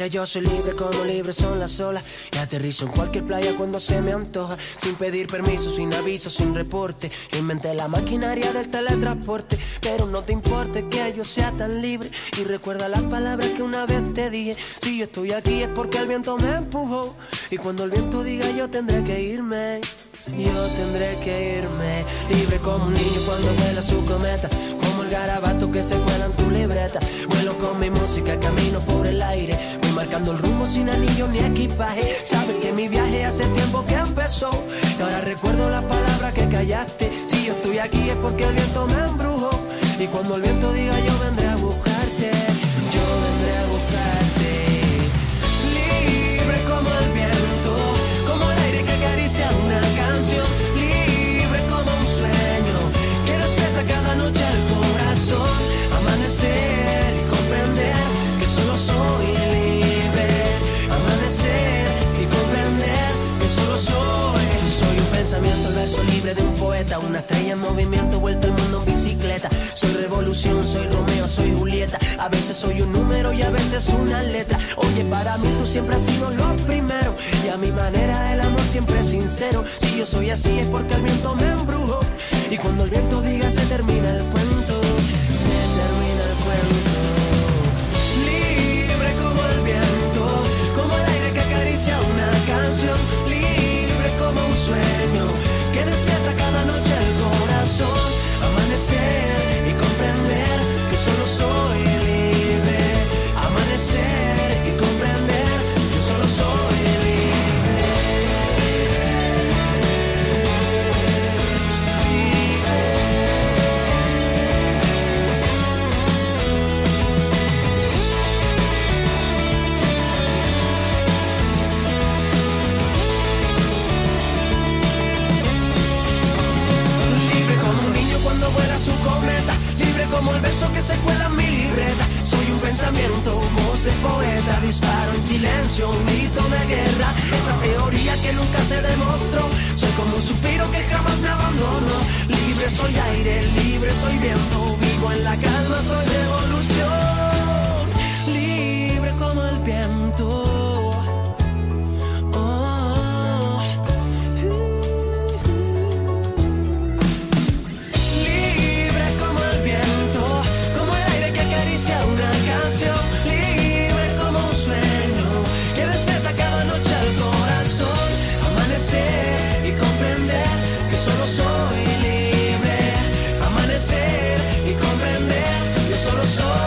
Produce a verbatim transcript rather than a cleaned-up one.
Mira, yo soy libre como libre son las olas, y aterrizo en cualquier playa cuando se me antoja, sin pedir permiso, sin aviso, sin reporte. Yo inventé la maquinaria del teletransporte, pero no te importe que yo sea tan libre. Y recuerda las palabras que una vez te dije: si yo estoy aquí es porque el viento me empujó, y cuando el viento diga yo tendré que irme. Yo tendré que irme, libre como un niño cuando vuela su cometa, como el garabato que se cuela en tu libreta. Vuelo con mi música, camino por el aire, voy marcando el rumbo sin anillo ni equipaje. Sabes que mi viaje hace tiempo que empezó, y ahora recuerdo las palabras que callaste. Si yo estoy aquí es porque el viento me embrujó, y cuando el viento diga yo vendré a buscarte. Yo vendré a buscarte, libre como el viento, como el aire que acaricia una canción, libre como un sueño que despierta cada noche el corazón. Amanecer y comprender que solo soy libre. Amanecer y comprender que solo soy. Soy un pensamiento, el verso libre de un poeta, una estrella en movimiento, vuelta al mundo en bicicleta. Soy revolución, soy Romeo, soy Julieta. A veces soy un número y a veces una letra. Oye, para mí tú siempre has sido lo primero, y a mi manera el amor siempre es sincero. Si yo soy así es porque el viento me embrujó, y cuando el viento diga se termina el cuento. Se termina el cuento. Libre como el viento, como el aire que acaricia una canción, libre como un sueño que despierta cada noche el corazón. Amanecer y comprender que solo soy libre. Amanecer y comprender que solo soy libre. Libre como un niño cuando vuela su cometa, libre como el verso que se cuela en mi libreta. Soy un pensamiento, voz de poeta, disparo en silencio, un grito de guerra. Esa teoría que nunca se demostró. Soy como un suspiro que jamás me abandonó. Libre soy aire, libre soy viento, vivo en la calma, soy revolución. Libre como el viento. Una canción, libre como un sueño que despierta cada noche el corazón. Amanecer y comprender que solo soy libre. Amanecer y comprender que solo soy